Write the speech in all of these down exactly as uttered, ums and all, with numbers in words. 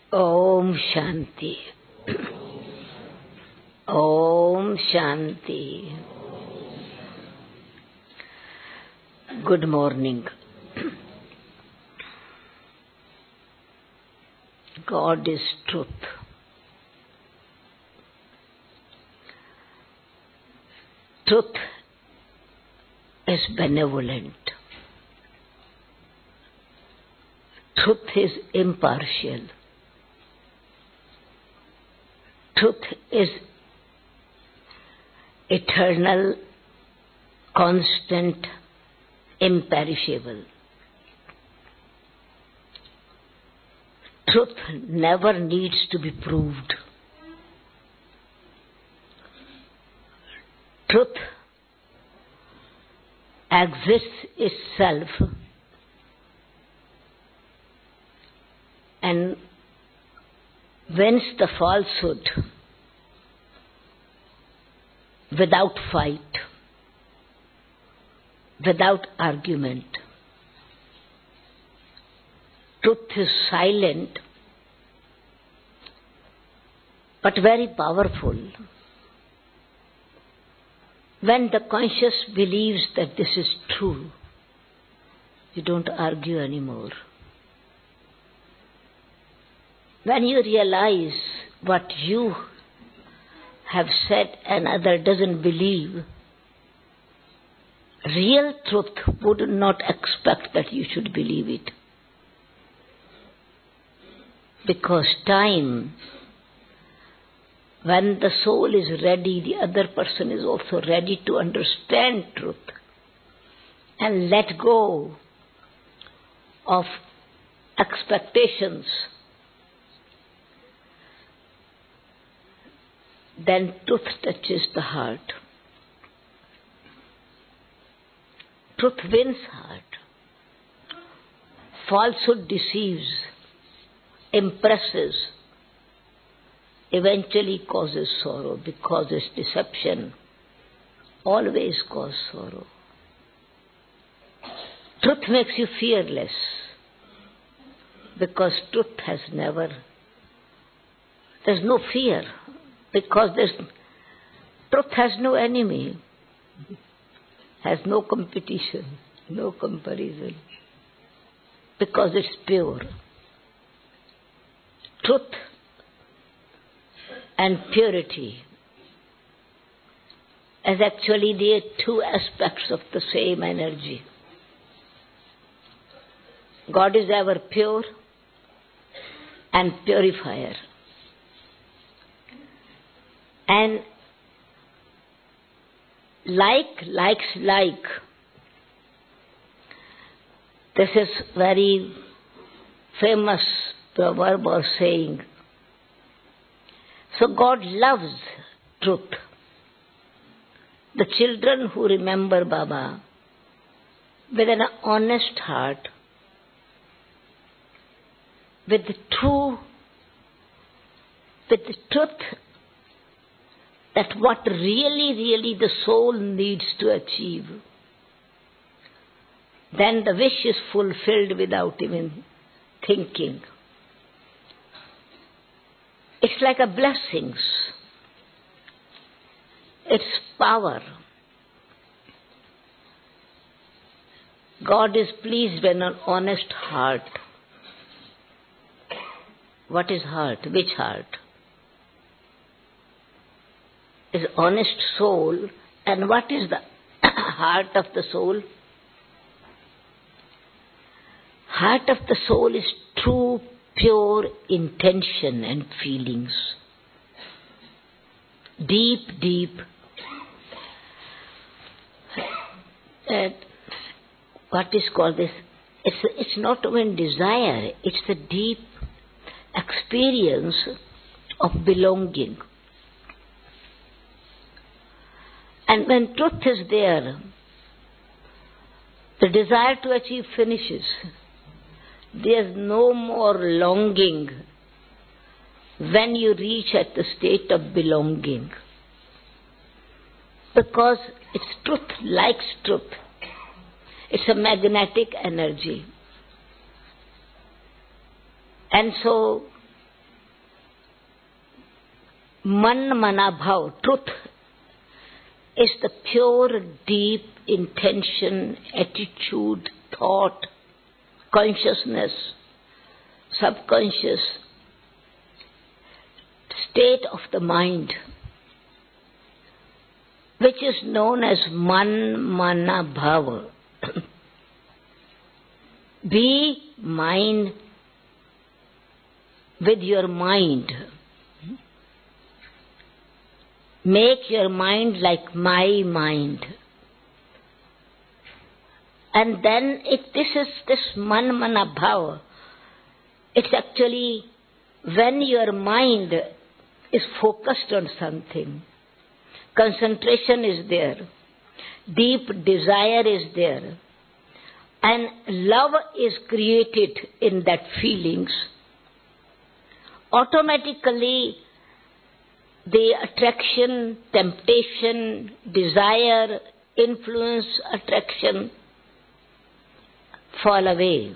Om Shanti. Om Shanti. Good morning. God is truth. Truth is benevolent. Truth is impartial. Truth is eternal, constant, imperishable. Truth never needs to be proved. Truth exists itself and wins the falsehood without fight, without argument. Truth is silent but very powerful. When the conscious believes that this is true, you don't argue anymore. When you realize what you have said another doesn't believe, real truth would not expect that you should believe it. Because time, when the soul is ready, the other person is also ready to understand truth and let go of expectations. Then truth touches the heart. Truth wins heart. Falsehood deceives, impresses, eventually causes sorrow, because its deception always causes sorrow. Truth makes you fearless, because truth has never, there's no fear, because there's, truth has no enemy, has no competition, no comparison, because it's pure. Truth and purity is actually the two aspects of the same energy. God is ever pure and purifier. And like likes like. This is very famous proverb or saying. So God loves truth. The children who remember Baba with an honest heart, with the true, with the truth that what really, really the soul needs to achieve, then the wish is fulfilled without even thinking. It's like a blessings. It's power. God is pleased when an honest heart. What is heart? Which heart? Is honest soul. And what is the heart of the soul? Heart of the soul is true, pure intention and feelings. Deep, deep. Uh, what is called this? It's, it's not even desire. It's the deep experience of belonging. And when truth is there, the desire to achieve finishes. There's no more longing when you reach at the state of belonging. Because it's truth likes truth. It's a magnetic energy. And so Man mana bhav, truth, is the pure, deep intention, attitude, thought, consciousness, subconscious state of the mind, which is known as man mana bhava. Be mind with your mind. Make your mind like my mind. And then if this is this man mana bhava, it's actually when your mind is focused on something, concentration is there, deep desire is there, and love is created in that feelings, automatically the attraction, temptation, desire, influence, attraction fall away.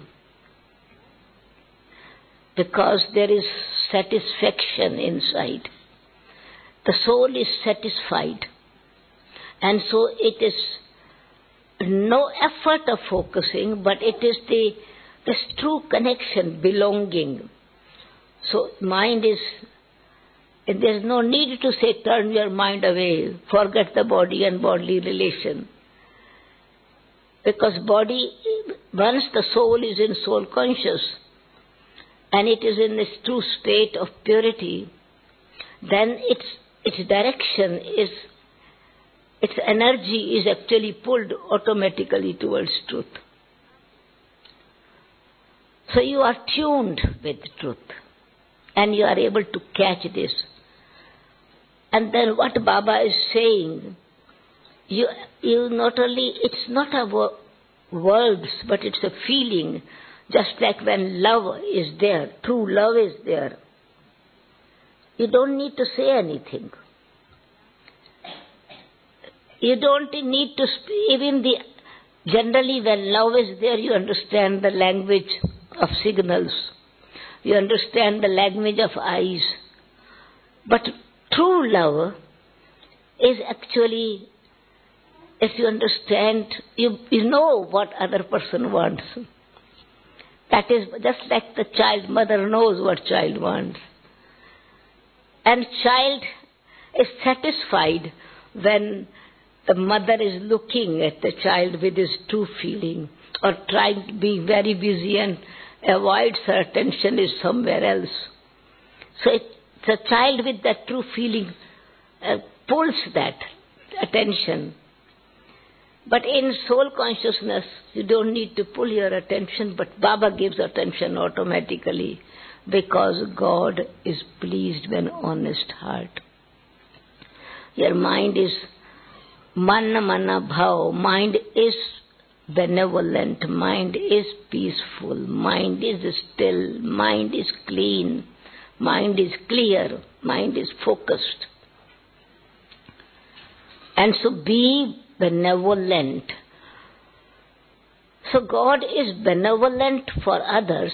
Because there is satisfaction inside. The soul is satisfied. And so it is no effort of focusing, but it is the this true connection, belonging. So mind is, there is no need to say turn your mind away, forget the body and bodily relation. Because body, once the soul is in soul conscious, and it is in this true state of purity, then its its direction is, its energy is actually pulled automatically towards truth. So you are tuned with truth, and you are able to catch this. And then what Baba is saying, you you not only, it's not a wo- words, but it's a feeling. Just like when love is there, true love is there, you don't need to say anything. You don't need to speak. Even the, generally when love is there, you understand the language of signals. You understand the language of eyes. But true love is actually, if you understand, you, you know what other person wants. That is just like the child, mother knows what child wants. And child is satisfied when the mother is looking at the child with his true feeling, or trying to be very busy and avoids her attention is somewhere else. So it, the child with that true feeling uh, pulls that attention. But in soul consciousness, you don't need to pull your attention, but Baba gives attention automatically, because God is pleased with an honest heart. Your mind is man mana bhav, mind is benevolent, mind is peaceful, mind is still, mind is clean, mind is clear, mind is focused. And so be benevolent. So God is benevolent for others,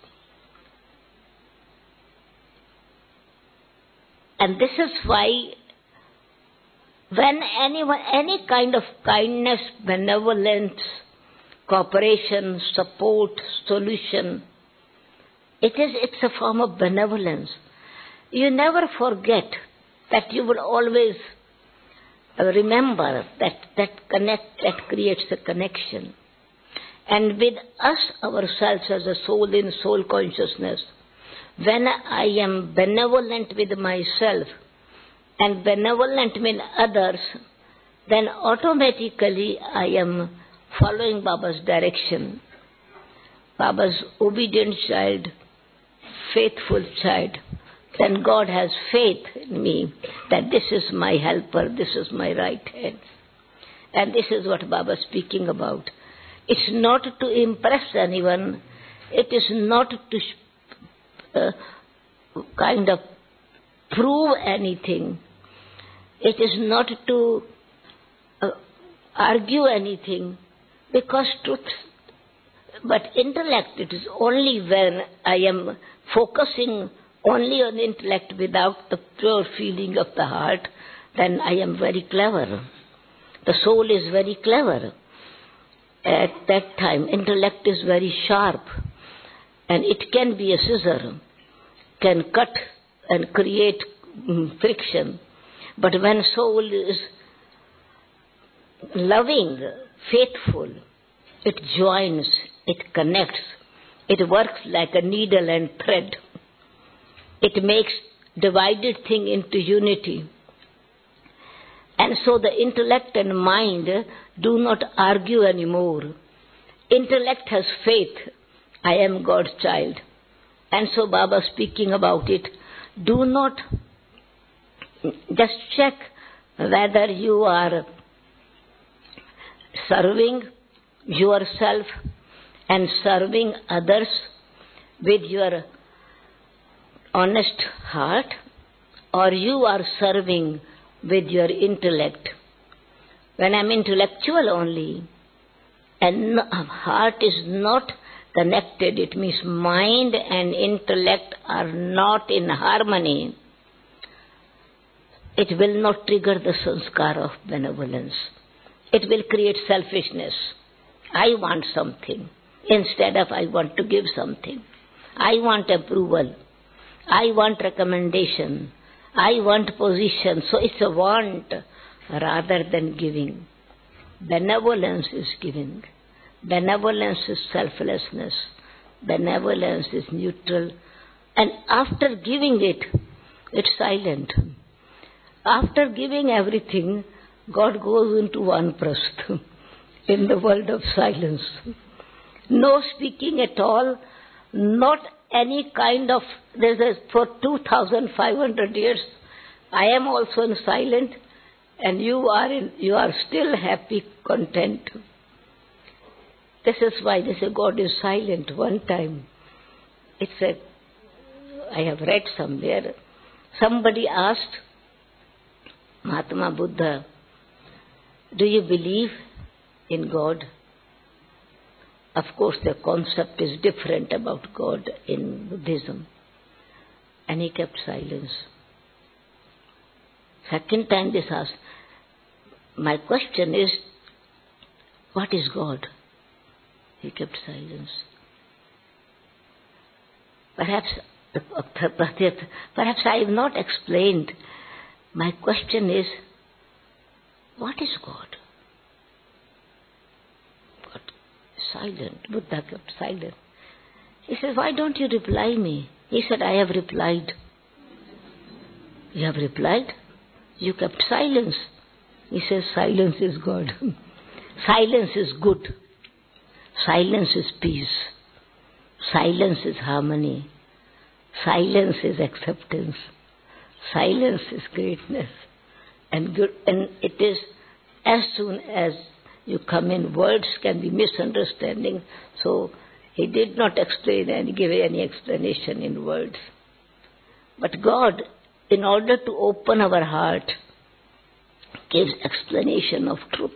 and this is why when anyone, any kind of kindness, benevolence, cooperation, support, solution, it is it's a form of benevolence. You never forget that you will always remember that that connect that creates a connection. And with us ourselves as a soul in soul consciousness, when I am benevolent with myself and benevolent with others, then automatically I am following Baba's direction. Baba's obedient child, faithful child. Then God has faith in me that this is my helper, this is my right hand. And this is what Baba is speaking about. It's not to impress anyone. It is not to uh, kind of prove anything. It is not to uh, argue anything, because truth, but intellect, it is only when I am focusing only on intellect without the pure feeling of the heart, then I am very clever. The soul is very clever. At that time, intellect is very sharp, and it can be a scissor, can cut and create mm, friction. But when soul is loving, faithful, it joins, it connects, it works like a needle and thread. It makes divided thing into unity. And so the intellect and mind do not argue anymore. Intellect has faith. I am God's child. And so Baba speaking about it, do not just check whether you are serving yourself and serving others with your honest heart, or you are serving with your intellect. When I'm intellectual only and heart is not connected, it means mind and intellect are not in harmony, it will not trigger the sanskar of benevolence. It will create selfishness. I want something instead of I want to give something. I want approval. I want recommendation. I want position. So it's a want rather than giving. Benevolence is giving. Benevolence is selflessness. Benevolence is neutral. And after giving it, it's silent. After giving everything, God goes into Vanprastha in the world of silence. No speaking at all, not any kind of, there's a, for two thousand five hundred years, I am also in silent, and you are in, you are still happy, content. This is why they say God is silent. One time, it's a, I have read somewhere, somebody asked Mahatma Buddha, do you believe in God? Of course, the concept is different about God in Buddhism. And he kept silence. Second time this asked, my question is, what is God? He kept silence. Perhaps, perhaps I have not explained. My question is, what is God? God silent. Buddha kept silent. He said, why don't you reply me? He said, I have replied. You have replied? You kept silence. He says, silence is God. Silence is good. Silence is peace. Silence is harmony. Silence is acceptance. Silence is greatness. And good, and it is as soon as you come in, words can be misunderstanding. So he did not explain and give any explanation in words. But God, in order to open our heart, gives explanation of truth.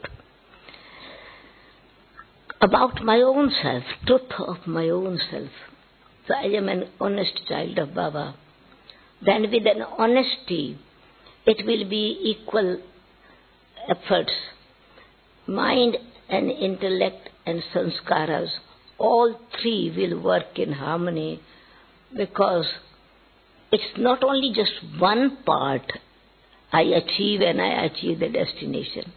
About my own self, truth of my own self. So I am an honest child of Baba. Then with an honesty, it will be equal efforts. Mind and intellect and sanskaras, all three will work in harmony, because it's not only just one part I achieve and I achieve the destination.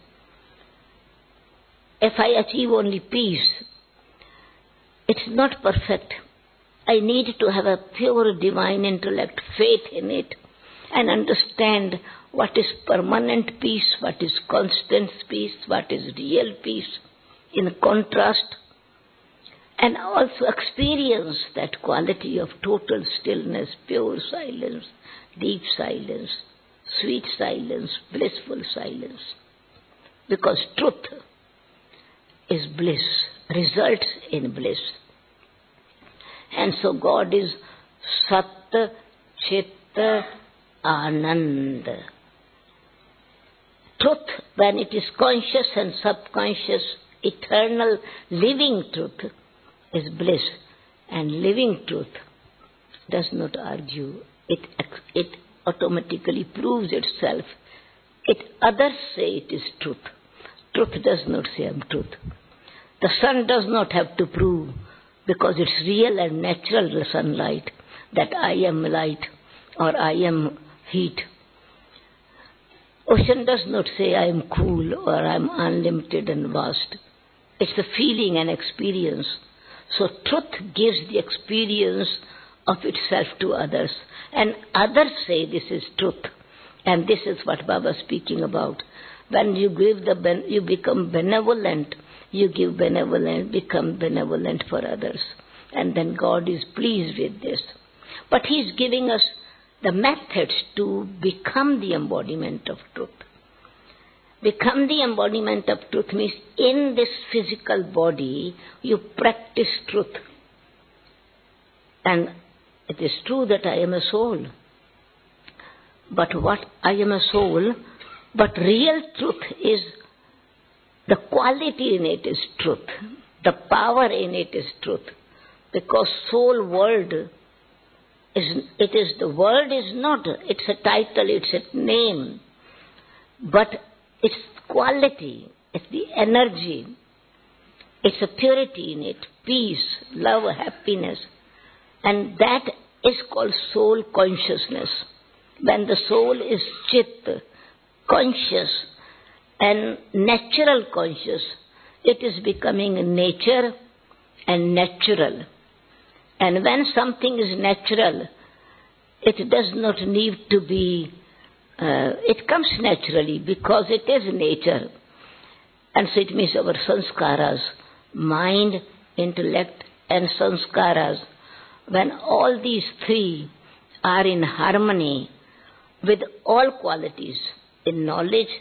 If I achieve only peace, it's not perfect. I need to have a pure divine intellect, faith in it, and understand what is permanent peace, what is constant peace, what is real peace, in contrast, and also experience that quality of total stillness, pure silence, deep silence, sweet silence, blissful silence. Because truth is bliss, results in bliss. And so God is Sat Chit Anand. Truth, when it is conscious and subconscious, eternal living truth, is bliss. And living truth does not argue it, it automatically proves itself. It others say it is truth. Truth does not say I am truth. The sun does not have to prove, because it's real and natural sunlight, that I am light or I am heat. Ocean does not say I am cool or I am unlimited and vast. It's the feeling and experience. So truth gives the experience of itself to others, and others say this is truth. And this is what Baba is speaking about. When you give the ben- you become benevolent, you give benevolent, become benevolent for others, and then God is pleased with this. But He is giving us the methods to become the embodiment of truth. Become the embodiment of truth means in this physical body you practice truth. And it is true that I am a soul. But what I am a soul, but real truth is, the quality in it is truth. The power in it is truth. Because soul world is, it is, the word is not, it's a title, it's a name. But it's quality, it's the energy, it's a purity in it, peace, love, happiness. And that is called soul consciousness. When the soul is chit, conscious and natural conscious, it is becoming nature and natural. And when something is natural, it does not need to be Uh, it comes naturally because it is nature. And so it means our sanskaras, mind, intellect and sanskaras, when all these three are in harmony with all qualities, in knowledge,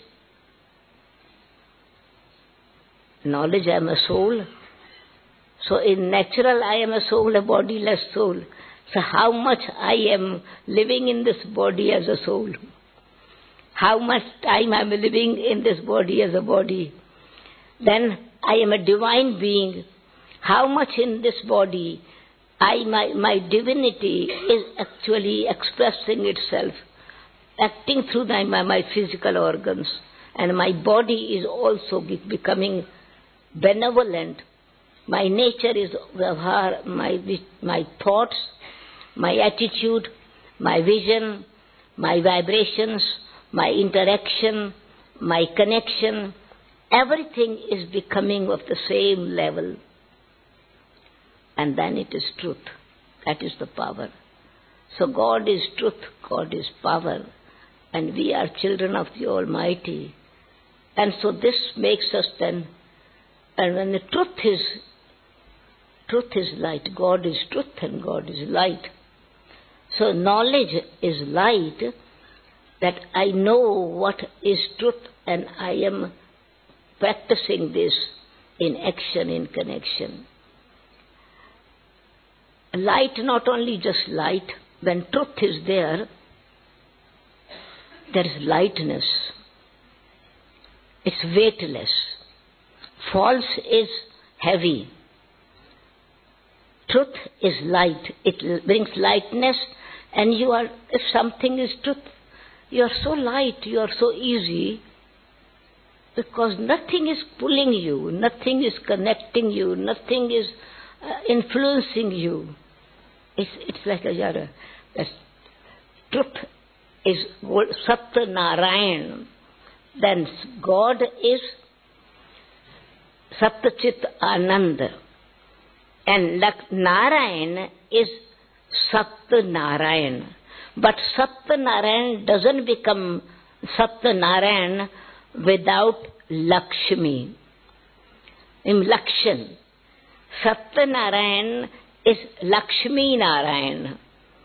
knowledge I am a soul. So in natural I am a soul, a bodiless soul. So how much I am living in this body as a soul? How much time I am living in this body as a body? Then I am a divine being. How much in this body I, my, my divinity is actually expressing itself, acting through my, my, my physical organs. And my body is also becoming benevolent. My nature is my, my thoughts, my attitude, my vision, my vibrations, my interaction, my connection, everything is becoming of the same level. And then it is truth. That is the power. So God is truth, God is power, and we are children of the Almighty. And so this makes us then, and when the truth is, truth is light, God is truth and God is light. So knowledge is light, that I know what is truth and I am practicing this in action, in connection. Light, not only just light, when truth is there, there is lightness. It's weightless. False is heavy. Truth is light. It brings lightness, and you are, if something is truth, you are so light, you are so easy, because nothing is pulling you, nothing is connecting you, nothing is uh, influencing you. It's, it's like a yara. Truth is Satya Narayan. Then God is Satyachit Ananda. And Narayan is Satya Narayan. But Satya Narayan doesn't become Satya Narayan without Lakshmi. In Lakshan, Satya Narayan is Lakshmi Narayan.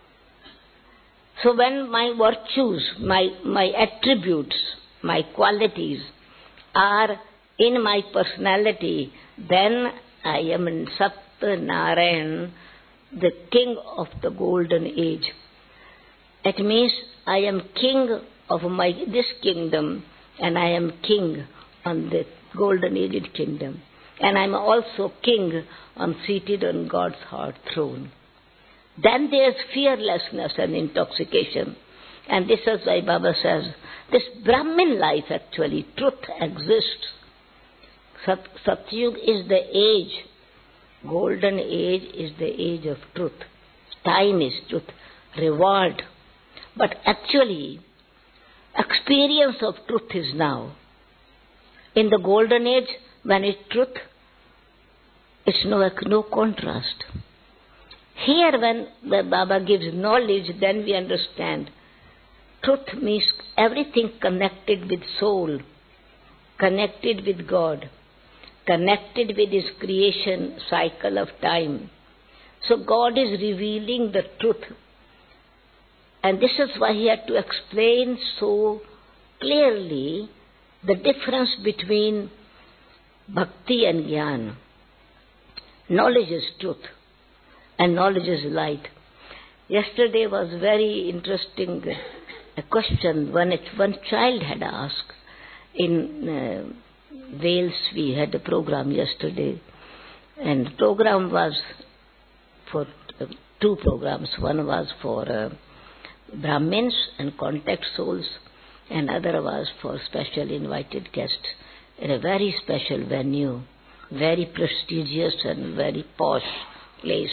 So when my virtues, my, my attributes, my qualities are in my personality, then I am in Satya Narayan, the king of the golden age. It means I am king of my this kingdom, and I am king on the golden aged kingdom. And I am also king on seated on God's heart throne. Then there's fearlessness and intoxication. And this is why Baba says, this Brahmin life actually, truth exists. Sat, Satyug is the age, golden age is the age of truth. Time is truth, reward. But actually, experience of truth is now. In the golden age, when it's truth, it's no, no contrast. Here when the Baba gives knowledge, then we understand. Truth means everything connected with soul, connected with God, connected with His creation cycle of time. So God is revealing the truth. And this is why He had to explain so clearly the difference between bhakti and jnana. Knowledge is truth and knowledge is light. Yesterday was very interesting a question one, one child had asked. In uh, Wales we had a program yesterday, and the program was for uh, two programs. One was for uh, Brahmins and contact souls, and other was for special invited guests in a very special venue, very prestigious and very posh place.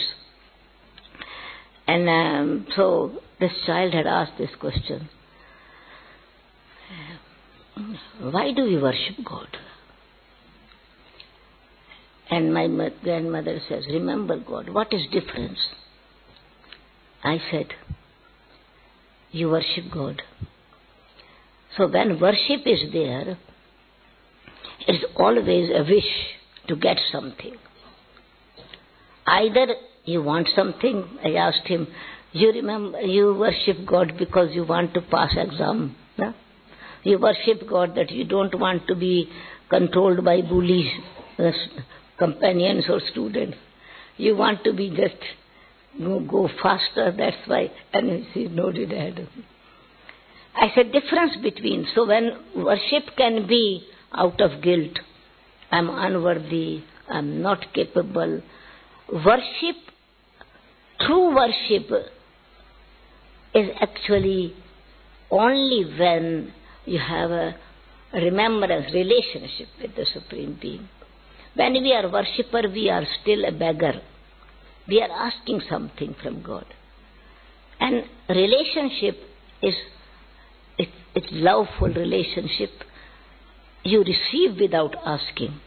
And um, so this child had asked this question, why do we worship God? And my grandmother says, remember God, what is difference? I said, you worship God. So when worship is there, it's always a wish to get something. Either you want something, I asked him, you remember, you worship God because you want to pass exam. No? You worship God that you don't want to be controlled by bullies, uh, companions or students. You want to be just go, go faster, that's why. And he nodded head. I said, difference between, so when worship can be out of guilt, I'm unworthy, I'm not capable. Worship, true worship is actually only when you have a remembrance, relationship with the Supreme Being. When we are worshipper, we are still a beggar. We are asking something from God. And relationship is, it, it's loveful relationship. You receive without asking.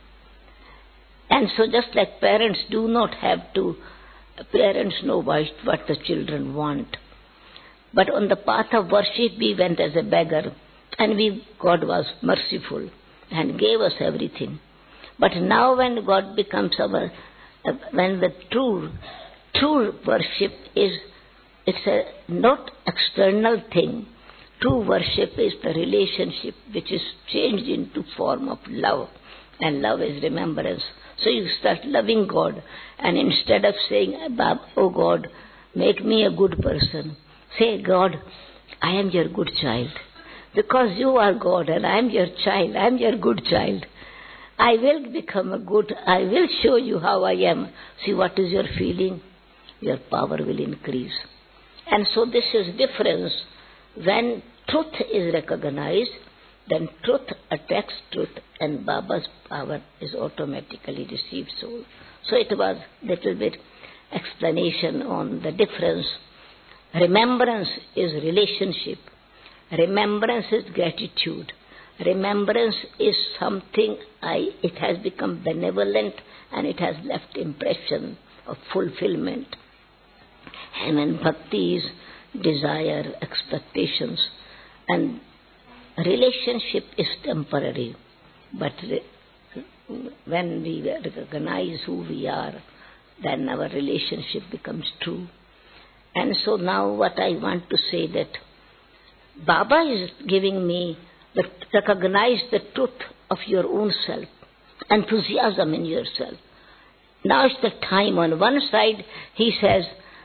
And so just like parents do not have to, parents know what, what the children want. But on the path of worship, we went as a beggar. And we, God was merciful and gave us everything. But now when God becomes our, when the true, true worship is, it's a not external thing. True worship is the relationship which is changed into form of love. And love is remembrance. So you start loving God. And instead of saying, oh God, make me a good person, say, God, I am your good child. Because you are God and I am your child, I am your good child. I will become a good, I will show you how I am. See what is your feeling? Your power will increase. And so this is difference. When truth is recognized, then truth attacks truth and Baba's power is automatically received soul. So it was a little bit explanation on the difference. Remembrance is relationship. Remembrance is gratitude. Remembrance is something, I, it has become benevolent and it has left impression of fulfillment. And when bhakti is desire, expectations, and relationship is temporary. But re, when we recognize who we are, then our relationship becomes true. And so now what I want to say that Baba is giving me the recognize the truth of your own self, enthusiasm in yourself. Now is the time. On one side, he says,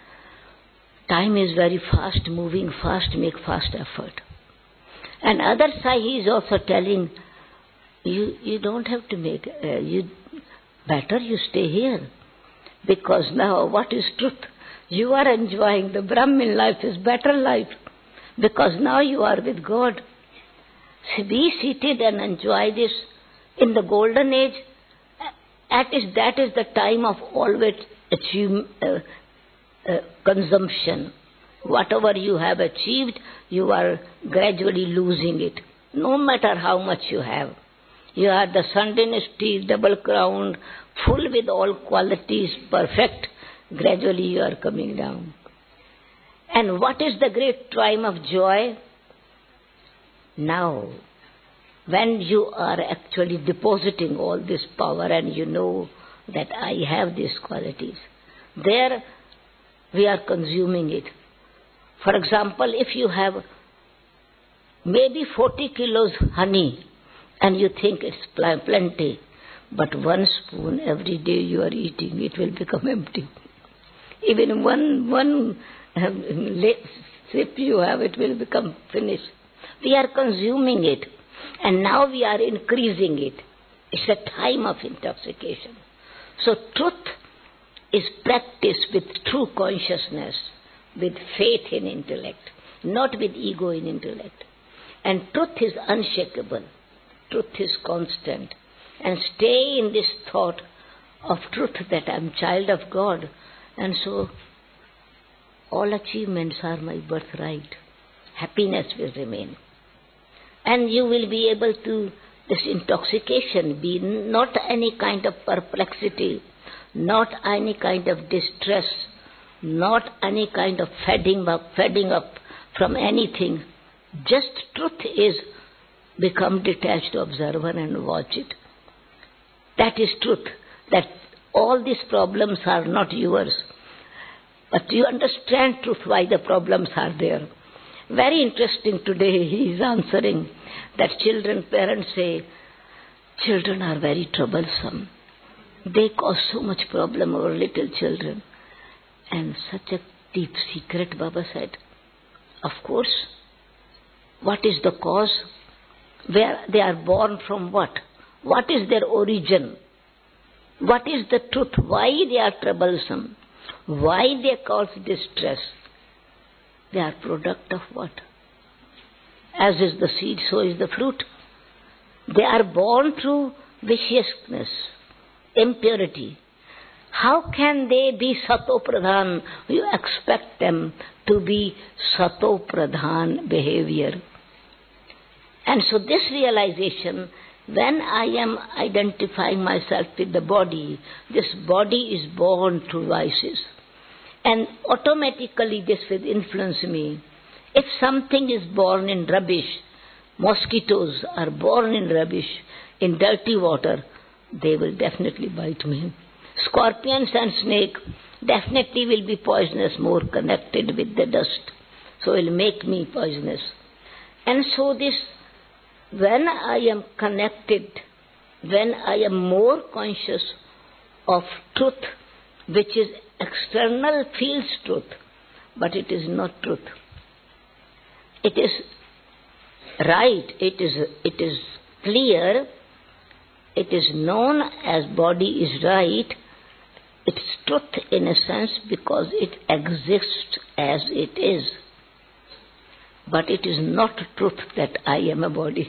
time is very fast moving, fast, make fast effort. And other side, he is also telling, you you don't have to make, uh, you better you stay here. Because now what is truth? You are enjoying the Brahmin life is better life because now you are with God. So be seated and enjoy this in the golden age. That is, that is the time of always achieve, uh, uh, consumption. Whatever you have achieved, you are gradually losing it. No matter how much you have. You are the sun dynasty, double crowned, full with all qualities, perfect. Gradually you are coming down. And what is the great triumph of joy? Now, when you are actually depositing all this power and you know that I have these qualities, there we are consuming it. For example, if you have maybe forty kilos honey and you think it's pl- plenty, but one spoon every day you are eating, it will become empty. Even one one um, sip you have, it will become finished. We are consuming it, and now we are increasing it. It's a time of intoxication. So truth is practiced with true consciousness, with faith in intellect, not with ego in intellect. And truth is unshakable. Truth is constant. And stay in this thought of truth that I am child of God. And so all achievements are my birthright. Happiness will remain. And you will be able to, this intoxication be not any kind of perplexity, not any kind of distress, not any kind of feeding up, feeding up from anything. Just truth is become detached observer and watch it. That is truth. That all these problems are not yours. But you understand truth, why the problems are there. Very interesting today he is answering that children, parents say, children are very troublesome. They cause so much problem over little children. And such a deep secret, Baba said. Of course. What is the cause? Where they are born from what? What is their origin? What is the truth? Why they are troublesome? Why they cause distress? They are product of what? As is the seed, so is the fruit. They are born through viciousness, impurity. How can they be Sato Pradhan? You expect them to be Sato Pradhan behavior. And so this realization, when I am identifying myself with the body, this body is born through vices. And automatically this will influence me. If something is born in rubbish, mosquitoes are born in rubbish, in dirty water, they will definitely bite me. Scorpions and snake definitely will be poisonous, more connected with the dust. So it will make me poisonous. And so this, when I am connected, when I am more conscious of truth, which is external feels truth, but it is not truth. It is right, it is, it is clear, it is known as body is right. It's truth in a sense because it exists as it is. But it is not truth that I am a body.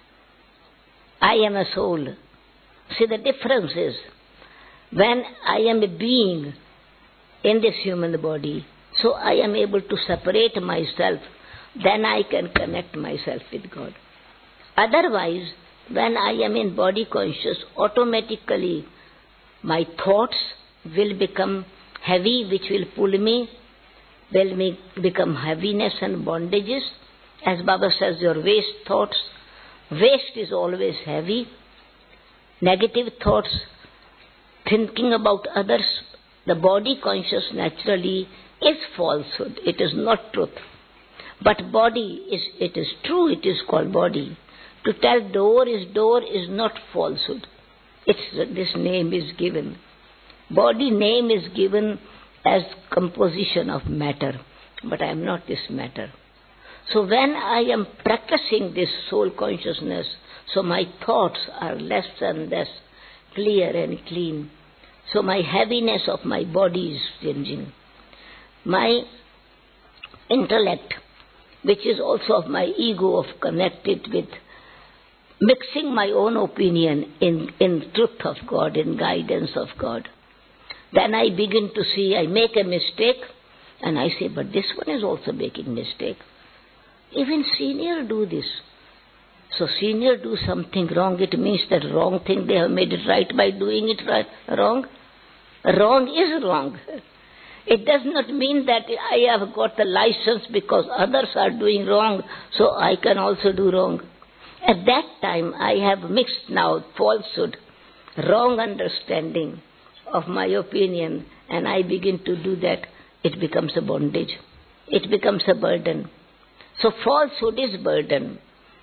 I am a soul. See, the difference is, when I am a being in this human body, so I am able to separate myself, then I can connect myself with God. Otherwise, when I am in body conscious, automatically my thoughts will become heavy, which will pull me, will make, become heaviness and bondages. As Baba says, your waste thoughts, waste is always heavy. Negative thoughts, thinking about others, the body conscious naturally is falsehood. It is not truth. But body is, it is true, it is called body. To tell door is door is not falsehood. It's, this name is given. Body name is given as composition of matter, but I am not this matter. So when I am practicing this soul consciousness, so my thoughts are less and less clear and clean. So my heaviness of my body is changing. my intellect, which is also of my ego, of connected with mixing my own opinion in, in truth of God, in guidance of God. Then I begin to see, I make a mistake, and I say, but this one is also making mistake. Even senior do this. So senior do something wrong, it means that wrong thing they have made it right by doing it right, wrong. Wrong is wrong. It does not mean that I have got the license because others are doing wrong, so I can also do wrong. At that time, I have mixed now falsehood, wrong understanding of my opinion, and I begin to do that. It becomes a bondage. It becomes a burden. So falsehood is burden.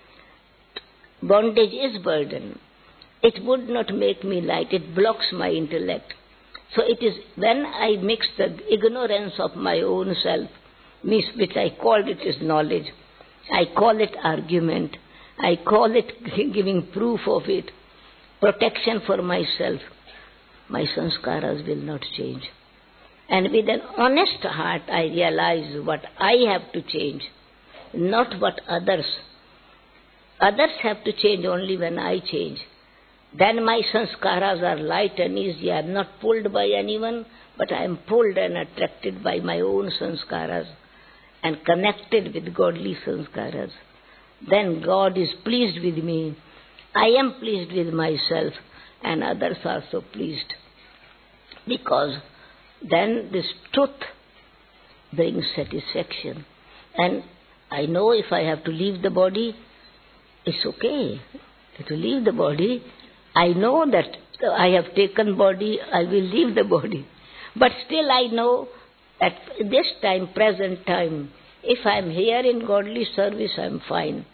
Bondage is burden. It would not make me light. It blocks my intellect. So it is when I mix the ignorance of my own self, which I called it is knowledge, I call it argument, I call it giving proof of it, protection for myself, my sanskaras will not change. And with an honest heart I realize what I have to change, not what others. Others have to change only when I change. Then my sanskaras are light and easy. I am not pulled by anyone, but I am pulled and attracted by my own sanskaras and connected with godly sanskaras. Then God is pleased with me. I am pleased with myself, and others are so pleased. Because then this truth brings satisfaction. And I know if I have to leave the body, it's okay to leave the body. I know that I have taken body, I will leave the body. But still I know at this time, present time, if I am here in godly service, I am fine.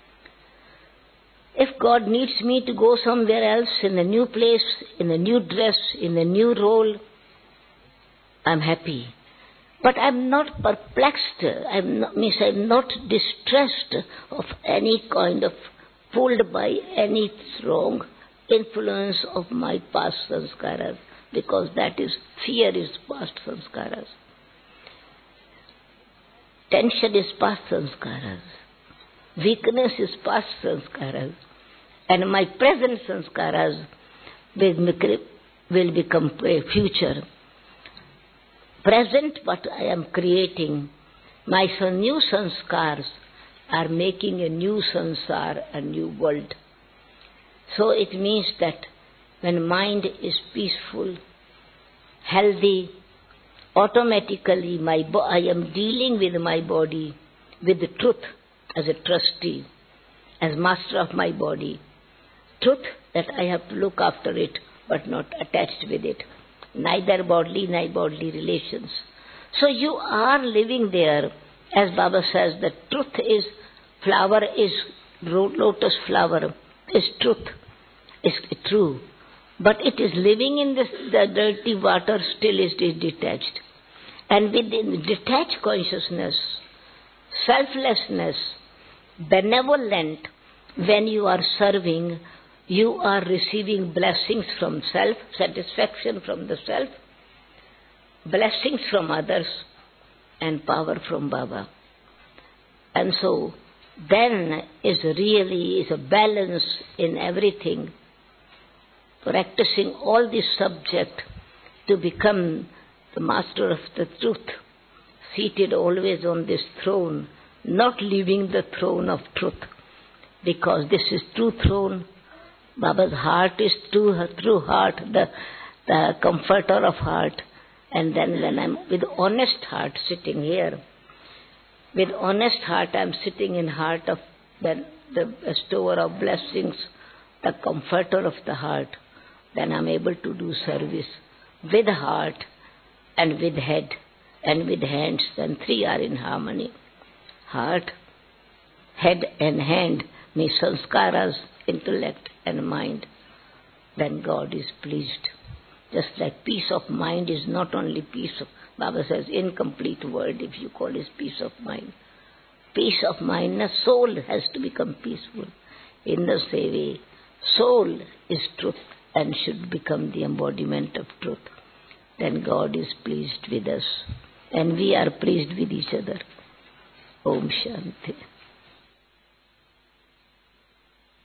If God needs me to go somewhere else, in a new place, in a new dress, in a new role, I am happy. But I am not perplexed, I am not, means I am not distressed of any kind of, pulled by any wrong influence of my past sanskaras, because that is, fear is past sanskaras. Tension is past sanskaras. Weakness is past sanskaras. And my present sanskaras will, will become a future. Present what I am creating, my new sanskars are making a new sansar, a new world. So it means that when mind is peaceful, healthy, automatically my bo- I am dealing with my body, with the truth as a trustee, as master of my body. Truth that I have to look after it, but not attached with it. Neither bodily, neither bodily relations. So you are living there, as Baba says, the truth is, flower is, lotus flower is truth, is true. But it is living in this, the dirty water, still is detached. And within detached consciousness, selflessness, benevolent, when you are serving, you are receiving blessings from self, satisfaction from the self, blessings from others, and power from Baba. And so, then is really is a balance in everything. Practicing all this subject to become the master of the truth, seated always on this throne, not leaving the throne of truth, because this is true throne. Baba's heart is true, true heart, the, the comforter of heart. And then when I'm with honest heart sitting here, with honest heart I'm sitting in heart of the, the bestower of blessings, the comforter of the heart, then I'm able to do service with heart and with head and with hands, and three are in harmony. Heart, head and hand, means sanskaras, intellect and mind. Then God is pleased. Just like peace of mind is not only peace of, Baba says, incomplete word if you call it peace of mind. Peace of mind, the soul has to become peaceful. In the same way, soul is truth and should become the embodiment of truth. Then God is pleased with us. and we are pleased with each other. Om Shanti.